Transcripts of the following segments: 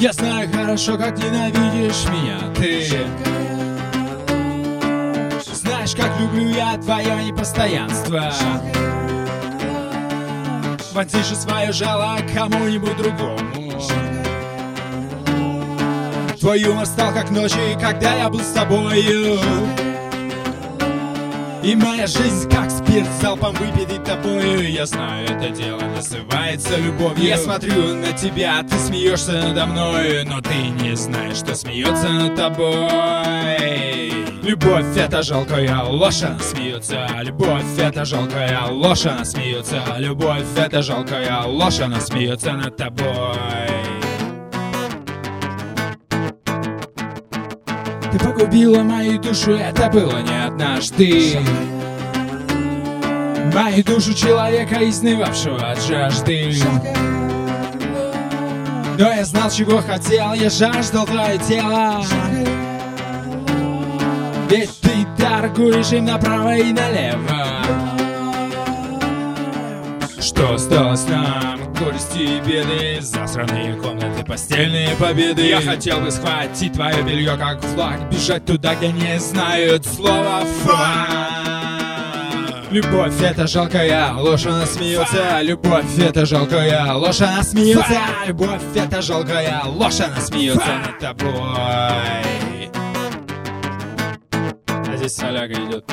Я знаю хорошо, как ненавидишь меня ты. Знаешь, как люблю я твое непостоянство. Вонзишь свое жало кому-нибудь другому. Твой юмор стал как ночи, когда я был с тобою. И моя жизнь как спирт, залпом выпитый тобою. Я знаю, это дело называется любовью. Я смотрю на тебя, ты смеешься надо мной, но ты не знаешь, что смеется над тобой. Любовь — это жалкая ложь, она смеется. Любовь — это жалкая ложь, она смеется. Любовь — это жалкая ложь, она смеется над тобой. Ты погубила мою душу, это было не однажды. Мою душу человека, изнывавшего от жажды. Но я знал, чего хотел, я жаждал твое тело. Ведь ты торгуешь им направо и налево. Что осталось нам? Горести и беды, засранные комнаты, постельные победы. Я хотел бы схватить твое белье как флаг, бежать туда, где не знают слова «фак». Любовь — это жалкая ложь, она смеется. Любовь — это жалкая ложь, она смеется. Любовь — это жалкая ложь, она смеется над тобой. А здесь соляга идет.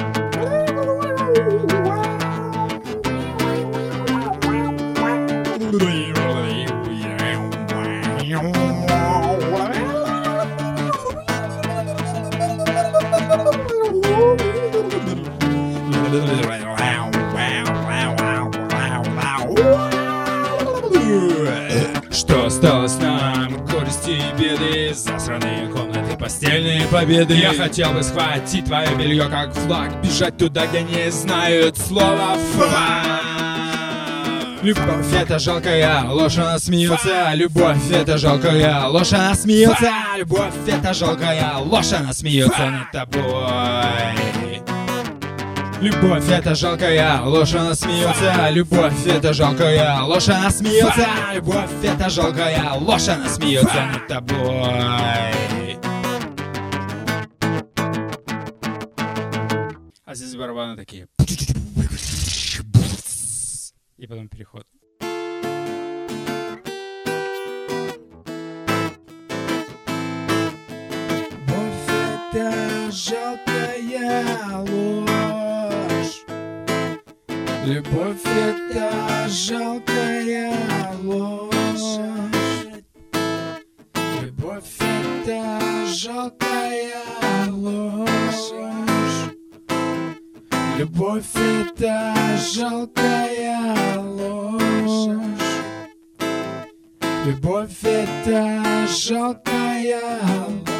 Что осталось нам? Горести и беды, засранные комнаты, постельные победы. Я хотел бы схватить твое белье как флаг, бежать туда, где не знают слова «фак». Любовь — это жалкая ложь, она смеется. Любовь — это жалкая ложь, она смеется. Любовь — это жалкая ложь, она смеется над тобой. Любовь — это жалкая ложь, она смеется. Любовь — это жалкая ложь, она смеется. Любовь — это жалкая ложь, она смеется над тобой. А здесь барабаны такие. И потом переход. Любовь — это жалкая ложь. Любовь — это жалкая ложь. Любовь — это жалкая ложь. Любовь — это жалкая ложь. Любовь — это жалкая ложь.